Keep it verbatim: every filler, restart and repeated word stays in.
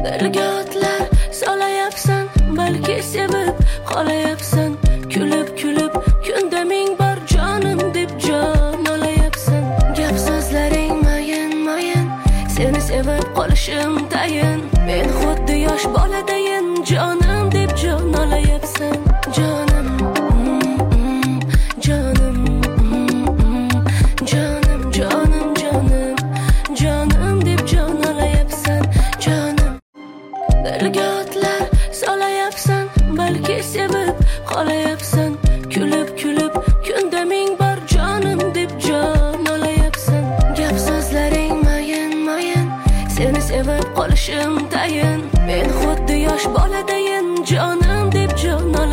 Dilga otlar solayapsan, balki sevib qolayapsan. Kulib kulib kunda ming bor jonim deb jon olayapsan. Gap so'zlaring mayin mayin, seni sevib qolishim tayin. Men xuddi yosh boladayin, jonim deb jon olayapsan. Jonim mm, mm, jonim mm, mm, jonim jonim jonim jonim deb jon olayapsan. Jonim dilga otlar solayapsan, balki sevib qolayapsan. Kulib kulib kunda ming bor jonim deb jon olayapsan. Gap so'zlaring mayin mayin, seni sevib qolishim tayin. Men xuddi yosh boladayin, jonim deb jon olayapsan.